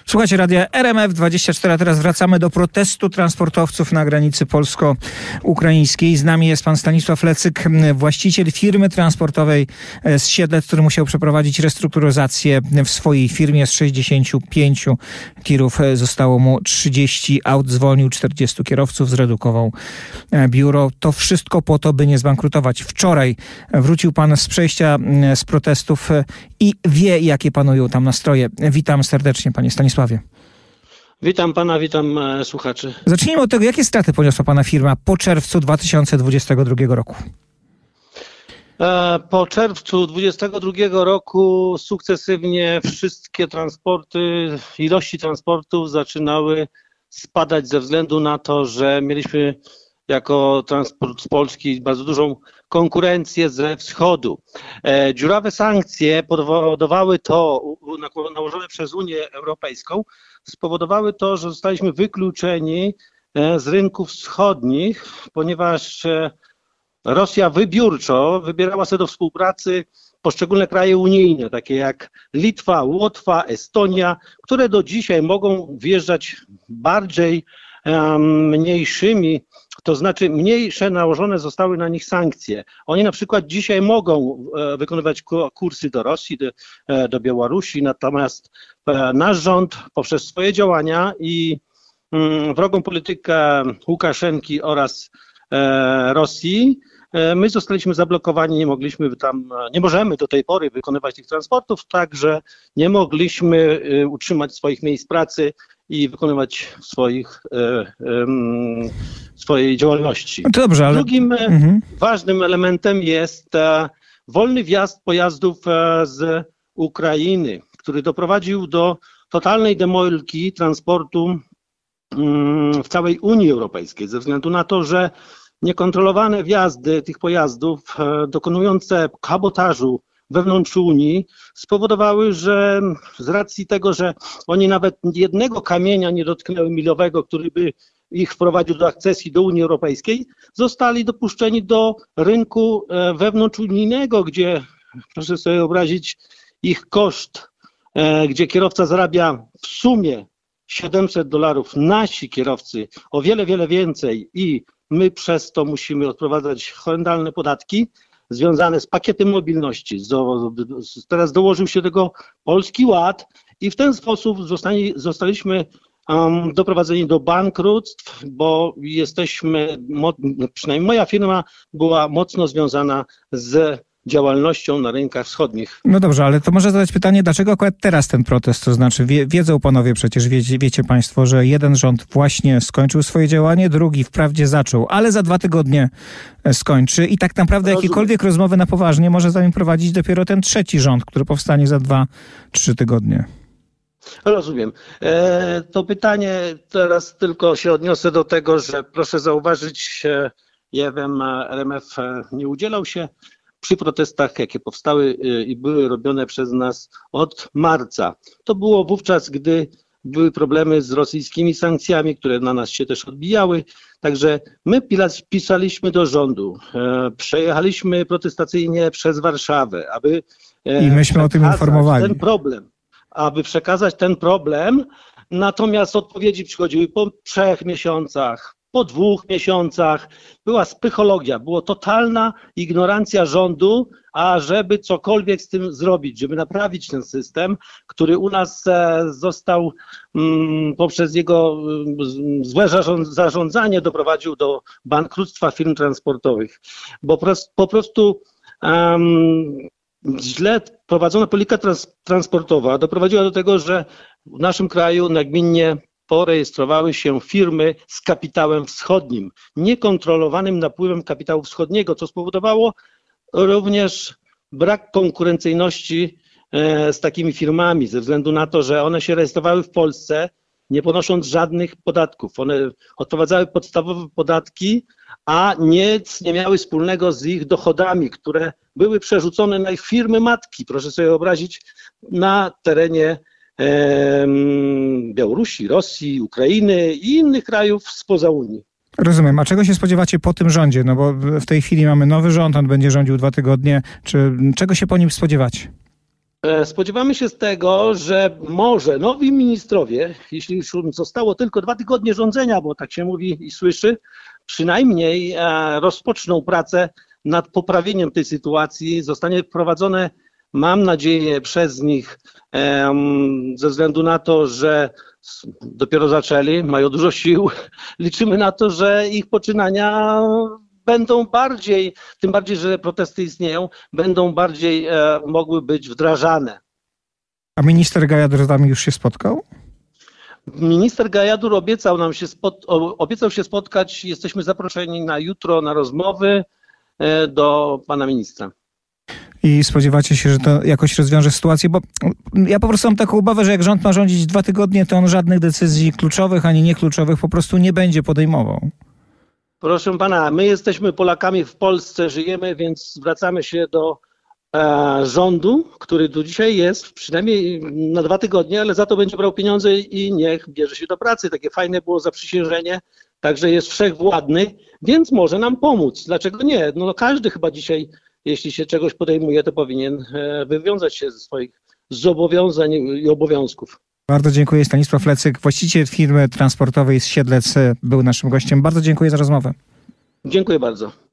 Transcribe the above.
Słuchajcie radia RMF24, a teraz wracamy do protestu transportowców na granicy polsko-ukraińskiej. Z nami jest pan Stanisław Lecyk, właściciel firmy transportowej z Siedlec, który musiał przeprowadzić restrukturyzację w swojej firmie. Z 65 tirów zostało mu 30 aut, zwolnił 40 kierowców, zredukował biuro. To wszystko po to, by nie zbankrutować. Wczoraj wrócił pan z przejścia z protestów i wie, jakie panują tam nastroje. Witam serdecznie, panie Stanisławie. Witam pana, witam słuchaczy. Zacznijmy od tego, jakie straty poniosła pana firma po czerwcu 2022 roku? Po czerwcu 2022 roku sukcesywnie wszystkie ilości transportów zaczynały spadać ze względu na to, że mieliśmy jako transport z Polski bardzo dużą konkurencję ze wschodu. Dziurawe sankcje powodowały to, nałożone przez Unię Europejską, spowodowały to, że zostaliśmy wykluczeni z rynków wschodnich, ponieważ Rosja wybiórczo wybierała sobie do współpracy poszczególne kraje unijne, takie jak Litwa, Łotwa, Estonia, które do dzisiaj mogą wjeżdżać bardziej mniejszymi, to znaczy mniejsze nałożone zostały na nich sankcje. Oni na przykład dzisiaj mogą wykonywać kursy do Rosji, do Białorusi, natomiast nasz rząd poprzez swoje działania i wrogą politykę Łukaszenki oraz Rosji, my zostaliśmy zablokowani, nie możemy do tej pory wykonywać tych transportów, także nie mogliśmy utrzymać swoich miejsc pracy i wykonywać swojej działalności. No dobrze, ale... Drugim ważnym elementem jest wolny wjazd pojazdów z Ukrainy, który doprowadził do totalnej demolki transportu w całej Unii Europejskiej, ze względu na to, że niekontrolowane wjazdy tych pojazdów dokonujące kabotażu wewnątrz Unii spowodowały, że z racji tego, że oni nawet jednego kamienia nie dotknęły milowego, który by ich wprowadził do akcesji do Unii Europejskiej, zostali dopuszczeni do rynku wewnątrzunijnego, gdzie, proszę sobie wyobrazić, ich koszt, gdzie kierowca zarabia w sumie $700, nasi kierowcy o wiele, wiele więcej i my przez to musimy odprowadzać horrendalne podatki związane z pakietem mobilności. Teraz dołożył się do tego Polski Ład i w ten sposób zostaliśmy doprowadzeni do bankructw, bo przynajmniej moja firma była mocno związana z działalnością na rynkach wschodnich. No dobrze, ale to może zadać pytanie, dlaczego akurat teraz ten protest? To znaczy wiedzą panowie przecież, wiecie państwo, że jeden rząd właśnie skończył swoje działanie, drugi wprawdzie zaczął, ale za 2 tygodnie skończy i tak naprawdę jakiekolwiek rozmowy na poważnie może za nim prowadzić dopiero ten trzeci rząd, który powstanie za 2-3 tygodnie. Rozumiem. To pytanie teraz tylko się odniosę do tego, że proszę zauważyć, ja wiem, RMF nie udzielał się przy protestach, jakie powstały i były robione przez nas od marca. To było wówczas, gdy były problemy z rosyjskimi sankcjami, które na nas się też odbijały. Także my pisaliśmy do rządu, przejechaliśmy protestacyjnie przez Warszawę, i myśmy o tym informowali. Aby przekazać ten problem, natomiast odpowiedzi przychodziły po 3 miesiącach, po 2 miesiącach. Była spychologia, była totalna ignorancja rządu, ażeby cokolwiek z tym zrobić, żeby naprawić ten system, który u nas został poprzez jego złe zarządzanie doprowadził do bankructwa firm transportowych. Bo po prostu źle prowadzona polityka transportowa doprowadziła do tego, że w naszym kraju nagminnie porejestrowały się firmy z kapitałem wschodnim, niekontrolowanym napływem kapitału wschodniego, co spowodowało również brak konkurencyjności z takimi firmami, ze względu na to, że one się rejestrowały w Polsce, nie ponosząc żadnych podatków. One odprowadzały podstawowe podatki, a nic nie miały wspólnego z ich dochodami, które były przerzucone na ich firmy matki. Proszę sobie wyobrazić, na terenie Białorusi, Rosji, Ukrainy i innych krajów spoza Unii. Rozumiem. A czego się spodziewacie po tym rządzie? No bo w tej chwili mamy nowy rząd, on będzie rządził 2 tygodnie. Czego się po nim spodziewacie? Spodziewamy się z tego, że może nowi ministrowie, jeśli już zostało tylko 2 tygodnie rządzenia, bo tak się mówi i słyszy, przynajmniej rozpoczną pracę nad poprawieniem tej sytuacji. Zostanie wprowadzone, mam nadzieję, przez nich, ze względu na to, że dopiero zaczęli, mają dużo sił. Liczymy na to, że ich poczynania będą bardziej, tym bardziej, że protesty istnieją, będą bardziej mogły być wdrażane. A minister Gajadur z wami już się spotkał? Minister Gajadur obiecał się spotkać. Jesteśmy zaproszeni na jutro na rozmowy do pana ministra. I spodziewacie się, że to jakoś rozwiąże sytuację? Bo ja po prostu mam taką obawę, że jak rząd ma rządzić 2 tygodnie, to on żadnych decyzji kluczowych ani niekluczowych po prostu nie będzie podejmował. Proszę pana, my jesteśmy Polakami w Polsce, żyjemy, więc zwracamy się do rządu, który tu dzisiaj jest, przynajmniej na 2 tygodnie, ale za to będzie brał pieniądze i niech bierze się do pracy. Takie fajne było zaprzysiężenie, także jest wszechwładny, więc może nam pomóc. Dlaczego nie? No każdy chyba dzisiaj, jeśli się czegoś podejmuje, to powinien wywiązać się ze swoich zobowiązań i obowiązków. Bardzo dziękuję. Stanisław Lecyk, właściciel firmy transportowej z Siedlec, był naszym gościem. Bardzo dziękuję za rozmowę. Dziękuję bardzo.